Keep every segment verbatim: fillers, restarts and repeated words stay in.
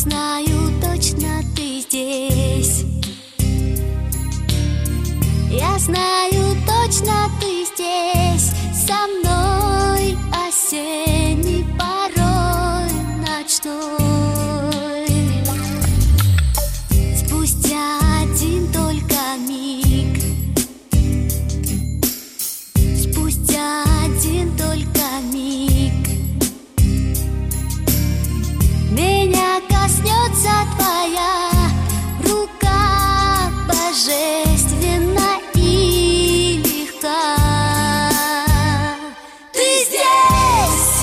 знаю точно, ты здесь. Я знаю точно, ты здесь со мной осенний порой ночной. Спустя один только миг, спустя один только миг меня коснется твоя рука божественна и легка. Ты здесь,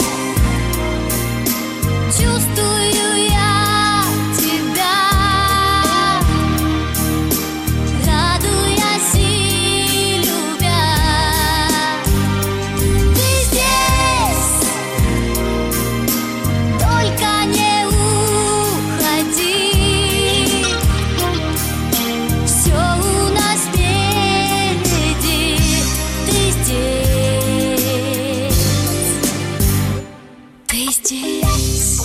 чувствую я тебя, радуясь и любя. Ты здесь, только не уходи, все у нас впереди. Ты здесь, ты здесь.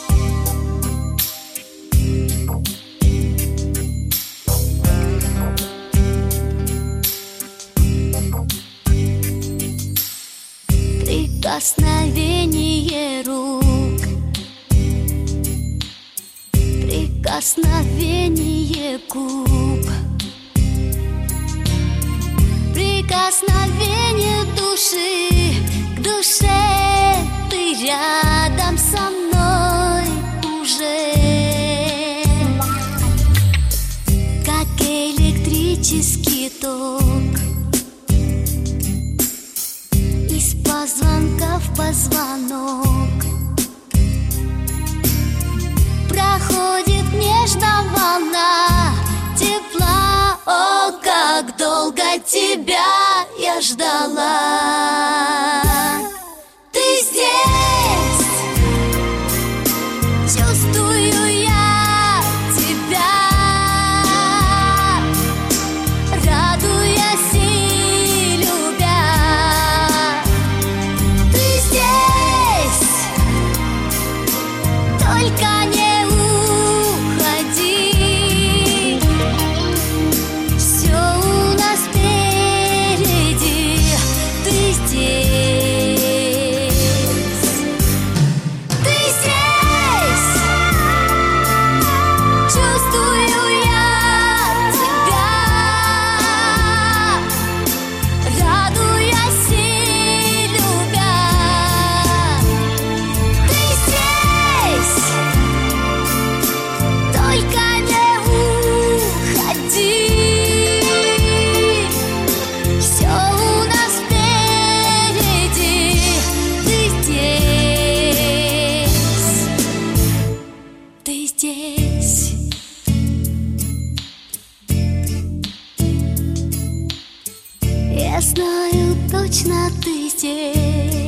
Прикосновение рук, прикосновение губ, прикосновение души к душе. Ты рядом со мной уже, как электрический ток, из позвонка в позвонок проходит нежно волна тепла. О, как долго тебя я ждала. Ты здесь, чувствую я тебя, радуясь и любя. Ты здесь, только не уходи, все у нас впереди. Ты здесь, ты здесь, чувствую я тебя, радуясь и любя. Ты здесь, только не уходи, все у нас впереди. Ты здесь, ты здесь. Я знаю точно, ты здесь.